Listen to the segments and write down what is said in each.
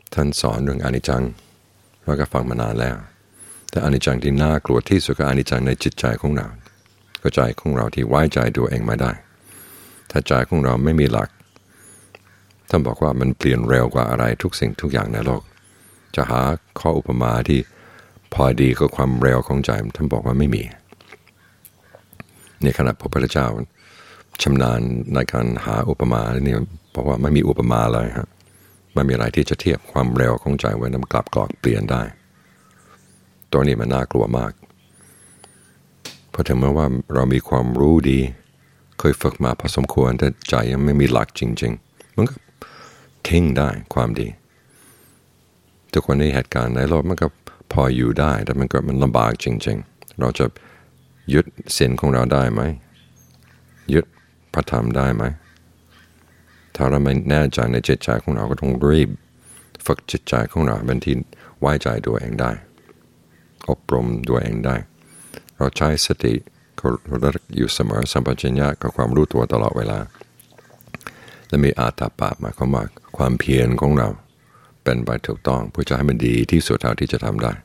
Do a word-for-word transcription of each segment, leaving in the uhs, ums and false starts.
ท่านสอนเรื่องอนิจจังเราก็ฟังมานานแล้วแต่อนิจจังที่น่ากลัวที่สุดก็อนิจจังในจิตใจของเราก็ใจของเราที่ไว้ใจตัวเองไม่ได้ถ้าใจของเราไม่มีหลักท่านบอกว่ามันเปลี่ยนเร็วกว่าอะไรทุกสิ่งทุกอย่างในโลกจะหาข้ออุปมาที่พอดีกับความเร็วของใจท่านบอกว่าไม่มีในขณะพระพุทธเจ้าชำนาญในการหาอุปมาเนี่ยบอกว่าไม่มีอุปมาเลยครับไม่มีอะไรที่จะเทียบความเร็วของใจไว้นำกลับกรอกเปลี่ยนได้ตัวนี้มันน่ากลัวมากเพราะถึงแม้ว่าเรามีความรู้ดีเคยฝึกมาพอสมควรแต่ใจยังไม่มีหลักจริงๆมันก็ทิ้งได้ความดีทุกวันนี้เหตุการณ์ในโลกมันก็พออยู่ได้แต่มันก็มันลำบากจริงๆเราจะยึดศีลของเราได้ไหมยึดพระธรรมได้ไหมถ้าเราไม่แน่ใจในจิตใจของเราก็ต้องรีบฝึกจิตใจของเราเป็นที่ไว้ใจตัวเองได้อบรมตัวเองได้เราใช้สติระลึกอยู่เสมอสัมปชัญญะกับความรู้ตัวตลอดเวลาและมีอาตาปะหมายความว่าความเพียรของเราเป็นไปถูกต้องเพื่อจะให้มันดีที่สุดเท่าที่จะทำได้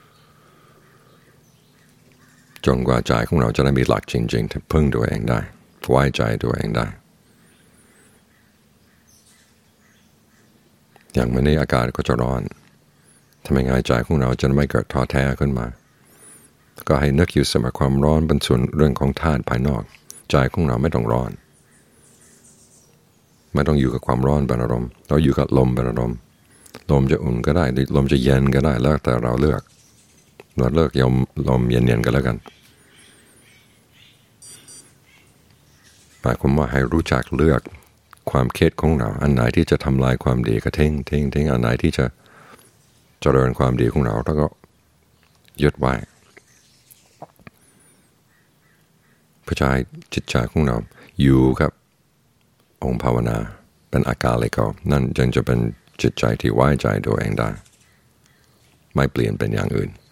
จนกว่าใจของเราจะได้มีหลักจริงๆที่พึ่งตัวเองได้ไว้ใจตัวเองได้อย่างวันนี้อากาศก็จะร้อนทำยังไงใจของเราจะไม่เกิดท้อแท้ขึ้นมาก็ให้นึกอยู่เสมอความร้อนเป็นส่วนเรื่องของธาตุภายนอกใจของเราไม่ต้องร้อนไม่ต้องอยู่กับความร้อนเป็นอารมณ์เราอยู่กับลมเป็นอารมณ์ลมจะอุ่นก็ได้ลมจะเย็นก็ได้แล้วแต่เราเลือกเราเลือกยมลมเย็นๆก็แล้วกันหมายความว่าให้รู้จักเลือกความคิดของเราอันไหนที่จะทำลายความดีก็ทิ้งทิ้งทิ้งอันไหนที่จะเจริญความดีของเราแล้วก็ยึดไว้เพื่อให้จิตใจของเราอยู่กับองค์ภาวนาเป็นอาการเลยก็นั่นจึงจะเป็นจิตใจที่ไว้ใจตัวเองได้ไม่เปลี่ยนเป็นอย่างอื่น